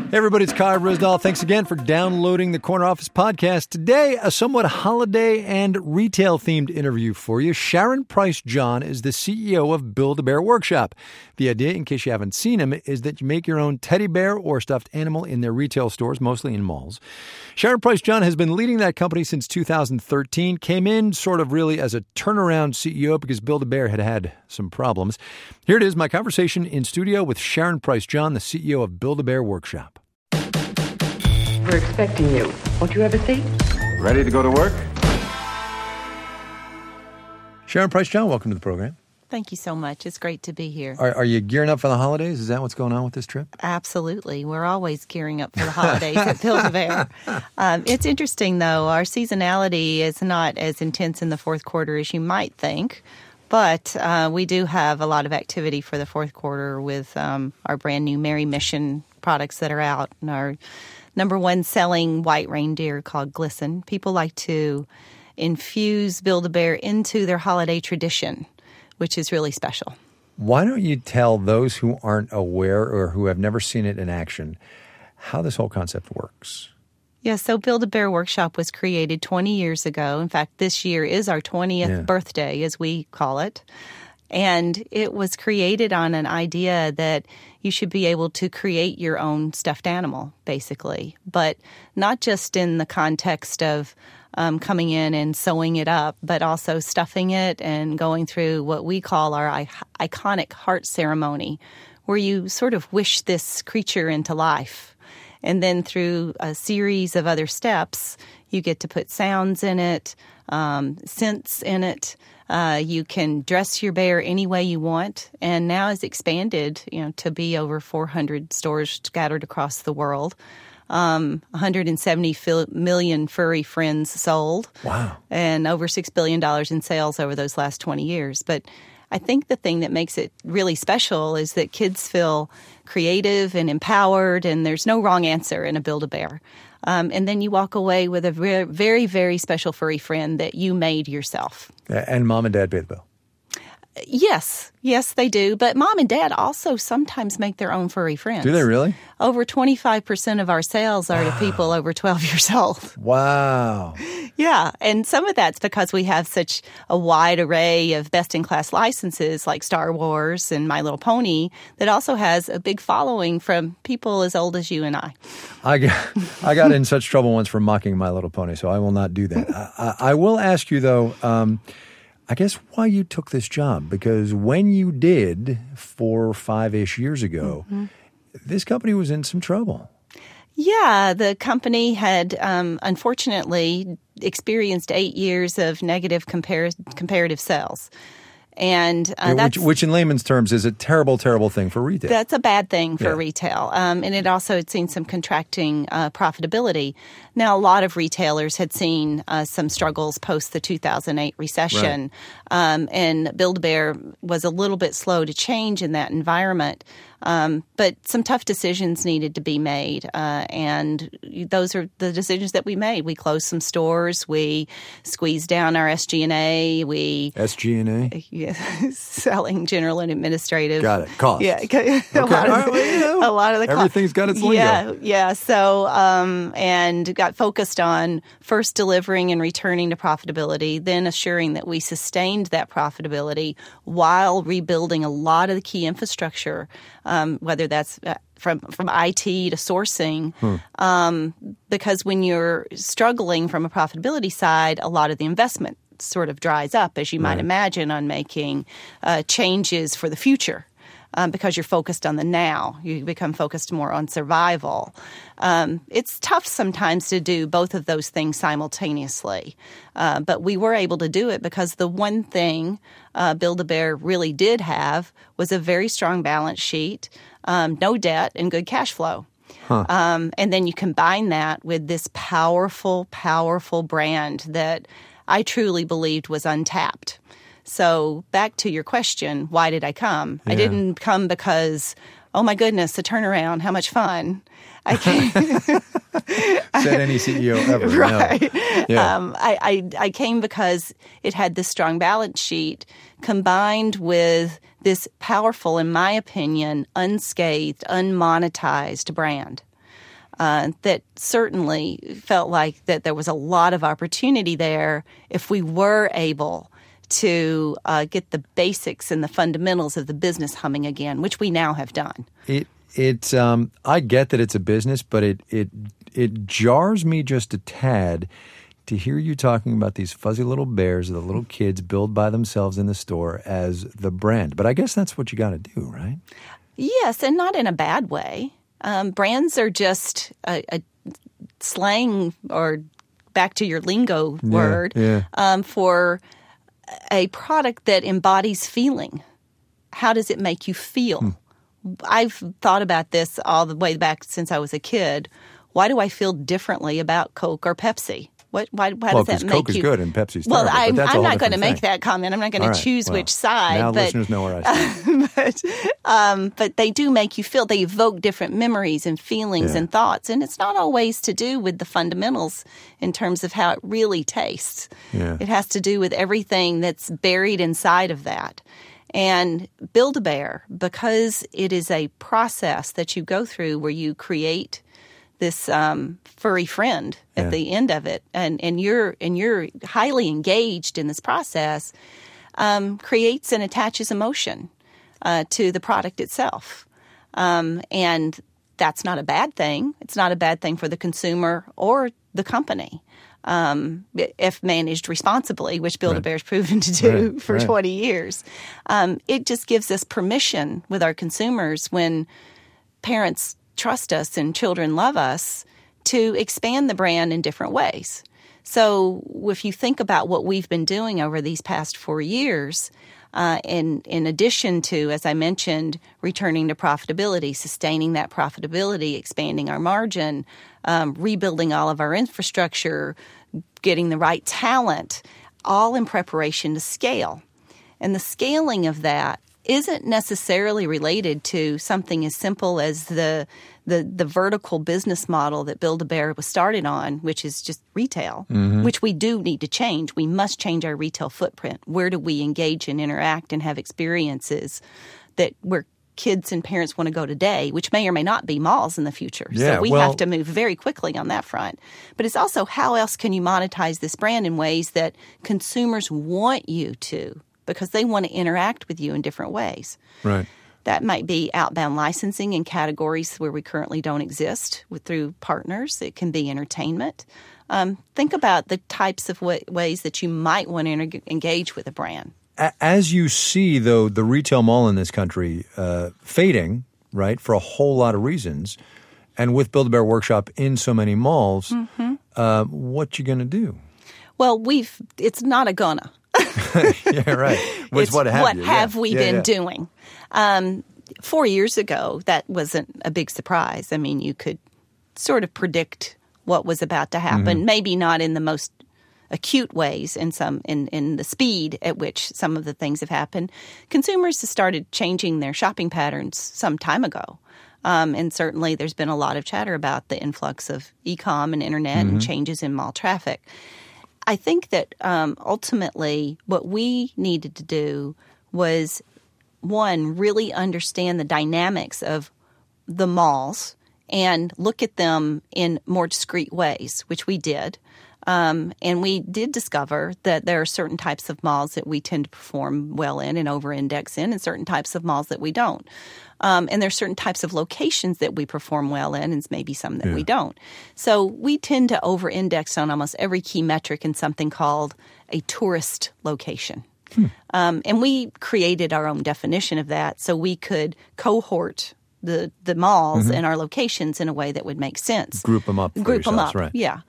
Hey everybody, it's Kai Ryssdal. Thanks again for downloading the Corner Office podcast. Today, a somewhat holiday and retail-themed interview for you. Sharon Price John is the CEO of Build-A-Bear Workshop. The idea, in case you haven't seen him, is that you make your own teddy bear or stuffed animal in their retail stores, mostly in malls. Sharon Price John has been leading that company since 2013, came in sort of really as a turnaround CEO because Build-A-Bear had some problems. Here it is, my conversation in studio with Sharon Price John, the CEO of Build-A-Bear Workshop. We're expecting you. Won't you have a seat? Ready to go to work? Sharon Price John, welcome to the program. Thank you so much. It's great to be here. Are you gearing up for the holidays? Is that what's going on with this trip? Absolutely. We're always gearing up for the holidays at Build-A-Bear. It's interesting, though. Our seasonality is not as intense in the fourth quarter as you might think. But we do have a lot of activity for the fourth quarter with our brand new Merry Mission products that are out and our number one selling white reindeer called Glisten. People like to infuse Build-A-Bear into their holiday tradition, which is really special. Why don't you tell those who aren't aware or who have never seen it in action how this whole concept works? Yeah, so Build-A-Bear Workshop was created 20 years ago. In fact, this year is our 20th birthday, as we call it. And it was created on an idea that you should be able to create your own stuffed animal, basically. But not just in the context of coming in and sewing it up, but also stuffing it and going through what we call our iconic heart ceremony, where you sort of wish this creature into life. And then through a series of other steps, you get to put sounds in it, scents in it. You can dress your bear any way you want. And now it's expanded, to be over 400 stores scattered across the world. 170 million furry friends sold. Wow. And over $6 billion in sales over those last 20 years. But I think the thing that makes it really special is that kids feel creative and empowered, and there's no wrong answer in a Build-A-Bear. And then you walk away with a very, very, very special furry friend that you made yourself. And mom and dad pay the bill. Yes, they do. But mom and dad also sometimes make their own furry friends. Do they really? Over 25% of our sales are to people over 12 years old. Wow. Yeah, and some of that's because we have such a wide array of best-in-class licenses like Star Wars and My Little Pony that also has a big following from people as old as you and I. I got in such trouble once for mocking My Little Pony, so I will not do that. I will ask you, though, I guess why you took this job, because when you did 4 or 5-ish years ago, this company was in some trouble. Yeah, the company had unfortunately experienced 8 years of negative comparative sales. And which in layman's terms is a terrible, terrible thing for retail. That's a bad thing for retail. And it also had seen some contracting profitability. Now, a lot of retailers had seen some struggles post the 2008 recession. Right. And Build-A-Bear was a little bit slow to change in that environment. But some tough decisions needed to be made, and those are the decisions that we made. We closed some stores. We squeezed down our SG&A. SG&A? Yeah, selling, general, and administrative. Got it. Cost. Yeah. A lot of the cost. Everything's got its lingo. Yeah. So, and got focused on first delivering and returning to profitability, then assuring that we sustained that profitability while rebuilding a lot of the key infrastructure. Whether that's from IT to sourcing, because when you're struggling from a profitability side, a lot of the investment sort of dries up, as you might imagine, on making changes for the future. Because you're focused on the now. You become focused more on survival. It's tough sometimes to do both of those things simultaneously. But we were able to do it because the one thing Build-A-Bear really did have was a very strong balance sheet, no debt, and good cash flow. And then you combine that with this powerful, powerful brand that I truly believed was untapped. So back to your question, why did I come? Yeah. I didn't come because, oh my goodness, the turnaround, how much fun. I came. Said any CEO ever. Right. No. Yeah. I came because it had this strong balance sheet combined with this powerful, in my opinion, unscathed, unmonetized brand. that certainly felt like that there was a lot of opportunity there if we were able to get the basics and the fundamentals of the business humming again, which we now have done. I get that it's a business, but it jars me just a tad to hear you talking about these fuzzy little bears, the little kids build by themselves in the store as the brand. But I guess that's what you got to do, right? Yes, and not in a bad way. Brands are just a slang, or back to your lingo word, for a product that embodies feeling. How does it make you feel? I've thought about this all the way back since I was a kid. Why do I feel differently about Coke or Pepsi? Why does that make Coke you? is good and Pepsi's terrible. Well, I'm not going to make that comment. I'm not going to choose which side. Now listeners know where I stand. But they do make you feel. They evoke different memories and feelings and thoughts, and it's not always to do with the fundamentals in terms of how it really tastes. Yeah. It has to do with everything that's buried inside of that. And Build-A-Bear, because it is a process that you go through where you create this furry friend at the end of it, and you're highly engaged in this process, creates and attaches emotion to the product itself, and that's not a bad thing. It's not a bad thing for the consumer or the company. If managed responsibly, which Build-A-Bear's proven to do for 20 years. It just gives us permission with our consumers, when parents trust us and children love us, to expand the brand in different ways. So if you think about what we've been doing over these past 4 years, in addition to, as I mentioned, returning to profitability, sustaining that profitability, expanding our margin, rebuilding all of our infrastructure, getting the right talent, all in preparation to scale. And the scaling of that isn't necessarily related to something as simple as the vertical business model that Build-A-Bear was started on, which is just retail, which we do need to change. We must change our retail footprint. Where do we engage and interact and have experiences that where kids and parents want to go today, which may or may not be malls in the future. So we have to move very quickly on that front. But it's also, how else can you monetize this brand in ways that consumers want you to, because they want to interact with you in different ways. Right. That might be outbound licensing in categories where we currently don't exist through partners. It can be entertainment. Think about the types of ways that you might want to engage with a brand. As you see, though, the retail mall in this country fading, right, for a whole lot of reasons, and with Build-A-Bear Workshop in so many malls, what you going to do? Well, it's not a gonna. Yeah, right. What have we been doing? 4 years ago, that wasn't a big surprise. I mean, you could sort of predict what was about to happen, maybe not in the most acute ways in the speed at which some of the things have happened. Consumers have started changing their shopping patterns some time ago. And certainly there's been a lot of chatter about the influx of e-com and internet and changes in mall traffic. I think that ultimately what we needed to do was, one, really understand the dynamics of the malls and look at them in more discrete ways, which we did. And we did discover that there are certain types of malls that we tend to perform well in and over-index in, and certain types of malls that we don't. And there's certain types of locations that we perform well in, and maybe some that we don't. So we tend to over-index on almost every key metric in something called a tourist location. And we created our own definition of that so we could cohort the malls and our locations in a way that would make sense. Group them up. Right. Yeah.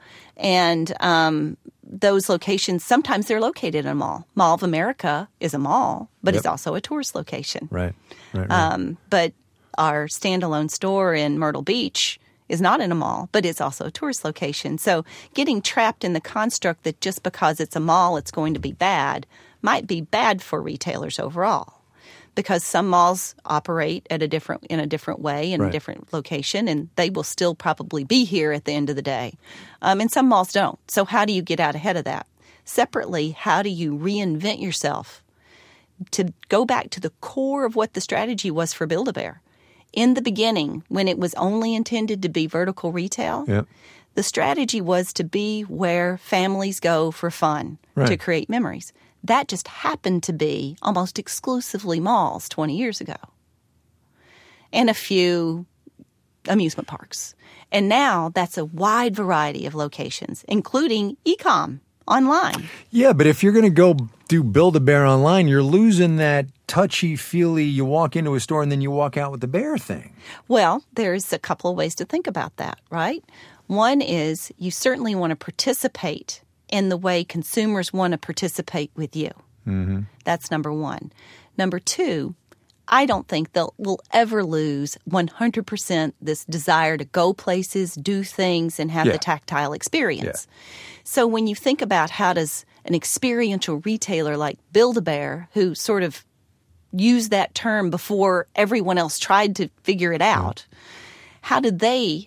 And those locations, sometimes they're located in a mall. Mall of America is a mall, but it's also a tourist location. Right. But our standalone store in Myrtle Beach is not in a mall, but it's also a tourist location. So getting trapped in the construct that just because it's a mall, it's going to be bad, might be bad for retailers overall. Because some malls operate in a different way in a different location, and they will still probably be here at the end of the day. And some malls don't. So how do you get out ahead of that? Separately, how do you reinvent yourself to go back to the core of what the strategy was for Build-A-Bear? In the beginning, when it was only intended to be vertical retail, the strategy was to be where families go for fun, to create memories. That just happened to be almost exclusively malls 20 years ago, and a few amusement parks. And now that's a wide variety of locations, including e-com online. Yeah, but if you're going to go do Build-A-Bear online, you're losing that touchy-feely, you walk into a store and then you walk out with the bear thing. Well, there's a couple of ways to think about that, right? One is you certainly want to participate in the way consumers want to participate with you. Mm-hmm. That's number one. Number two, I don't think we'll ever lose 100% this desire to go places, do things, and have the tactile experience. Yeah. So when you think about how does an experiential retailer like Build-A-Bear, who sort of used that term before everyone else tried to figure it out, how do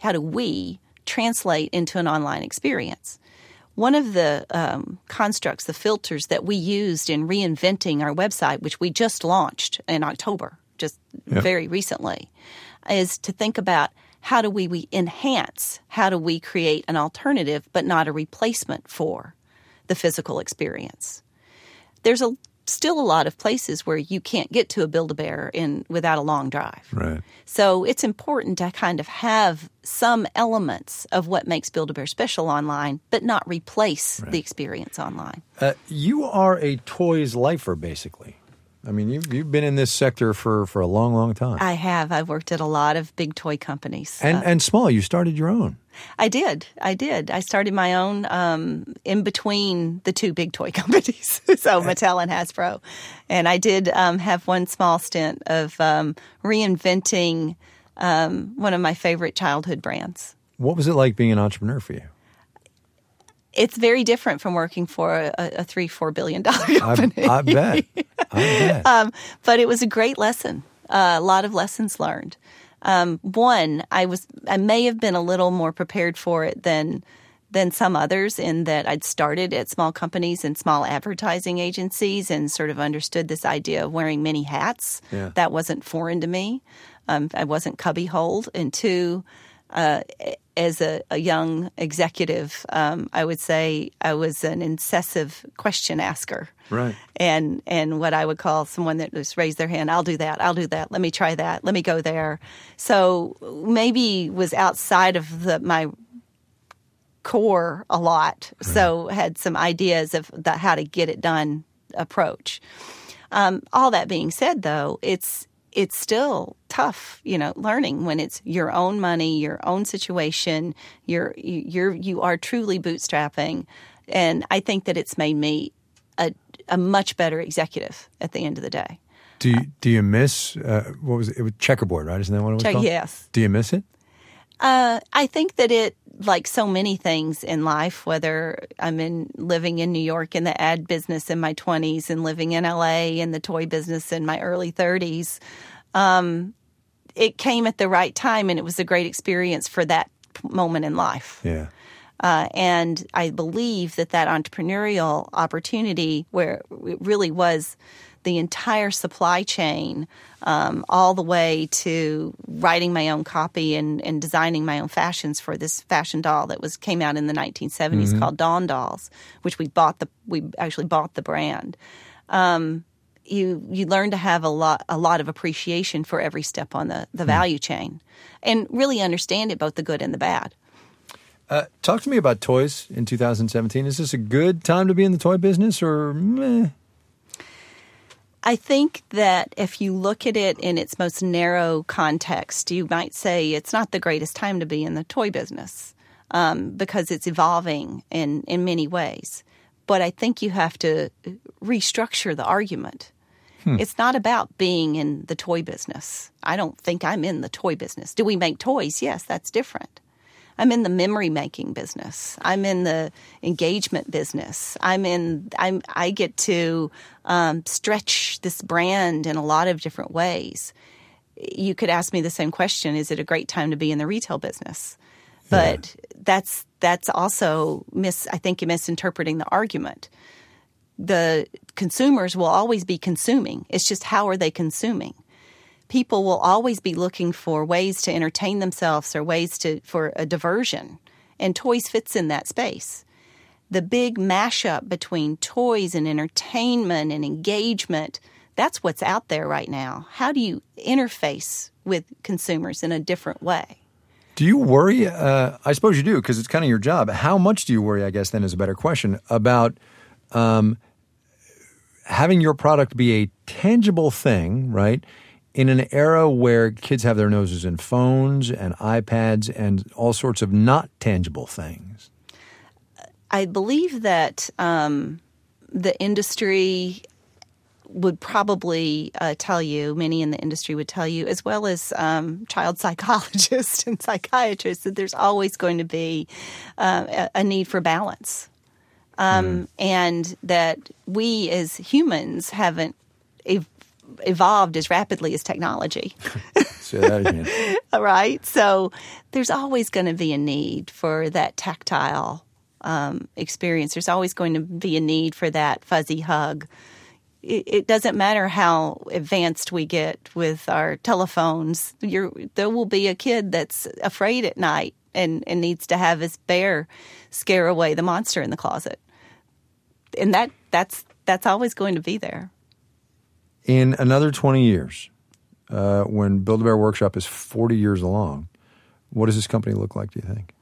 we translate into an online experience? One of the constructs, the filters that we used in reinventing our website, which we just launched in October, just very recently, is to think about how do we enhance, how do we create an alternative but not a replacement for the physical experience. There's still a lot of places where you can't get to a Build-A-Bear without a long drive. Right. So it's important to kind of have some elements of what makes Build-A-Bear special online, but not replace the experience online. You are a toys lifer, basically. I mean, you've been in this sector for a long, long time. I have. I've worked at a lot of big toy companies. And small. You started your own. I did. I started my own in between the two big toy companies, so Mattel and Hasbro. And I did have one small stint of reinventing one of my favorite childhood brands. What was it like being an entrepreneur for you? It's very different from working for a $3-4 billion company. I bet. But it was a great lesson. A lot of lessons learned. One, I may have been a little more prepared for it than some others, in that I'd started at small companies and small advertising agencies and sort of understood this idea of wearing many hats. Yeah. That wasn't foreign to me. I wasn't cubbyholed. And two, as a young executive, I would say I was an incessive question asker. Right. And what I would call someone that just raised their hand, I'll do that, let me try that, let me go there. So maybe was outside of my core a lot, so had some ideas of how to get it done approach. All that being said, though, it's still tough, learning when it's your own money, your own situation. You are truly bootstrapping, and I think that it's made me a much better executive at the end of the day. Do you miss what was it? It was Checkerboard, right? Isn't that what it was called? Yes. Do you miss it? I think that it, like so many things in life, whether I'm living in New York in the ad business in my 20s and living in LA in the toy business in my early 30s, it came at the right time, and it was a great experience for that moment in life. Yeah. And I believe that entrepreneurial opportunity, where it really was the entire supply chain, all the way to writing my own copy and designing my own fashions for this fashion doll that came out in the 1970s called Dawn Dolls, which we actually bought the brand. You learn to have a lot of appreciation for every step on the value chain, and really understand it, both the good and the bad. Talk to me about toys in 2017. Is this a good time to be in the toy business, or meh? I think that if you look at it in its most narrow context, you might say it's not the greatest time to be in the toy business because it's evolving in many ways. But I think you have to restructure the argument. It's not about being in the toy business. I don't think I'm in the toy business. Do we make toys? Yes, that's different. I'm in the memory making business. I'm in the engagement business. I get to stretch this brand in a lot of different ways. You could ask me the same question: is it a great time to be in the retail business? But that's also I think misinterpreting the argument. The consumers will always be consuming. It's just, how are they consuming? people will always be looking for ways to entertain themselves or ways for a diversion, and toys fits in that space. The big mashup between toys and entertainment and engagement, that's what's out there right now. How do you interface with consumers in a different way? Do you worry? I suppose you do, because it's kind of your job. How much do you worry, I guess, then is a better question, about having your product be a tangible thing, right, in an era where kids have their noses in phones and iPads and all sorts of not tangible things? I believe that the industry would probably tell you, many in the industry would tell you, as well as child psychologists and psychiatrists, that there's always going to be a need for balance. And that we as humans haven't evolved as rapidly as technology. Say that again. Right? So there's always going to be a need for that tactile experience. There's always going to be a need for that fuzzy hug. It doesn't matter how advanced we get with our telephones. There will be a kid that's afraid at night and needs to have his bear scare away the monster in the closet. And that's always going to be there. In another 20 years, when Build-A-Bear Workshop is 40 years along, what does this company look like, do you think?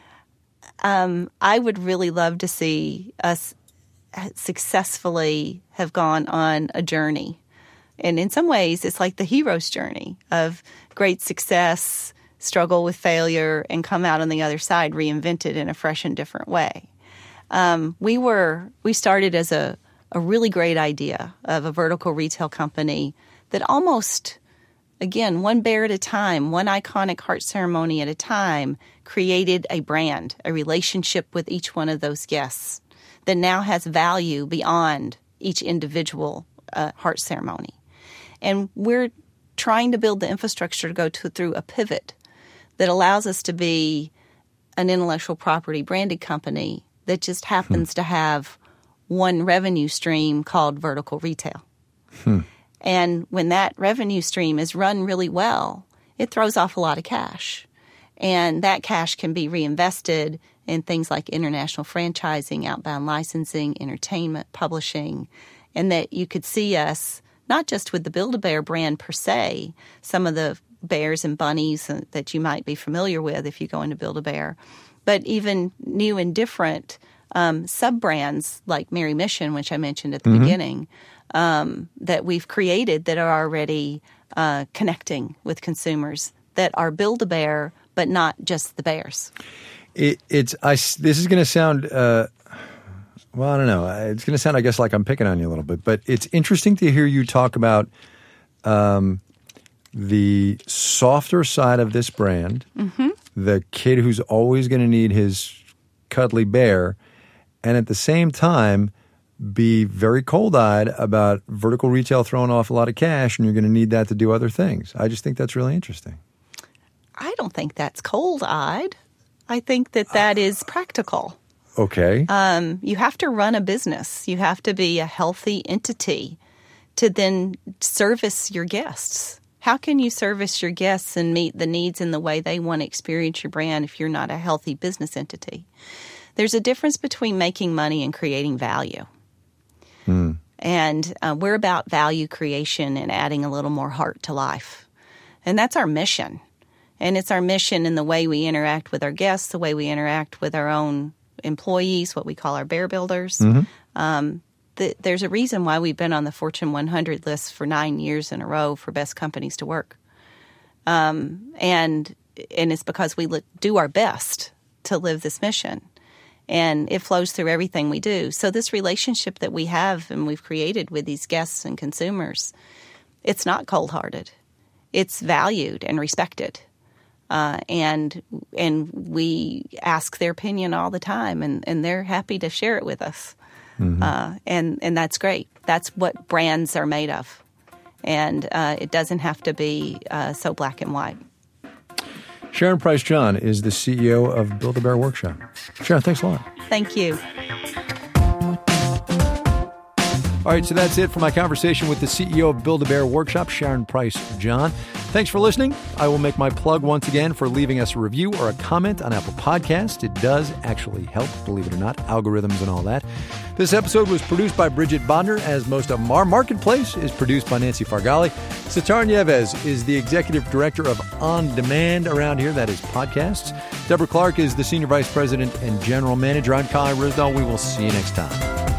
I would really love to see us successfully have gone on a journey. And in some ways, it's like the hero's journey of great success, struggle with failure, and come out on the other side reinvented in a fresh and different way. We started as a really great idea of a vertical retail company that almost, again, one bear at a time, one iconic heart ceremony at a time, created a brand, a relationship with each one of those guests that now has value beyond each individual heart ceremony. And we're trying to build the infrastructure to go through a pivot that allows us to be an intellectual property branded company that just happens to have one revenue stream called vertical retail. And when that revenue stream is run really well, it throws off a lot of cash. And that cash can be reinvested in things like international franchising, outbound licensing, entertainment, publishing, and that you could see us, not just with the Build-A-Bear brand per se, some of the bears and bunnies that you might be familiar with if you go into Build-A-Bear, but even new and different sub-brands like Merry Mission, which I mentioned at the beginning, that we've created that are already connecting with consumers that are Build-A-Bear, but not just the bears. This is going to sound, well, I don't know. It's going to sound, I guess, like I'm picking on you a little bit, but it's interesting to hear you talk about the softer side of this brand, the kid who's always going to need his cuddly bear, and at the same time be very cold-eyed about vertical retail throwing off a lot of cash, and you're going to need that to do other things. I just think that's really interesting. I don't think that's cold-eyed. I think that is practical. Okay. You have to run a business. You have to be a healthy entity to then service your guests. How can you service your guests and meet the needs in the way they want to experience your brand if you're not a healthy business entity? There's a difference between making money and creating value. And we're about value creation and adding a little more heart to life. And that's our mission. And it's our mission in the way we interact with our guests, the way we interact with our own employees, what we call our bear builders. There's a reason why we've been on the Fortune 100 list for 9 years in a row for best companies to work. And it's because we do our best to live this mission. And it flows through everything we do. So this relationship that we have and we've created with these guests and consumers, it's not cold-hearted. It's valued and respected. And we ask their opinion all the time, and they're happy to share it with us. And that's great. That's what brands are made of. And it doesn't have to be so black and white. Sharon Price John is the CEO of Build-A-Bear Workshop. Sharon, thanks a lot. Thank you. All right, so that's it for my conversation with the CEO of Build-A-Bear Workshop, Sharon Price John. Thanks for listening. I will make my plug once again for leaving us a review or a comment on Apple Podcasts. It does actually help, believe it or not, algorithms and all that. This episode was produced by Bridget Bodner, as most of them are. Marketplace is produced by Nancy Fargali. Sitar Nieves is the executive director of On Demand around here, that is podcasts. Deborah Clark is the senior vice president and general manager. I'm Kai Ryssdal. We will see you next time.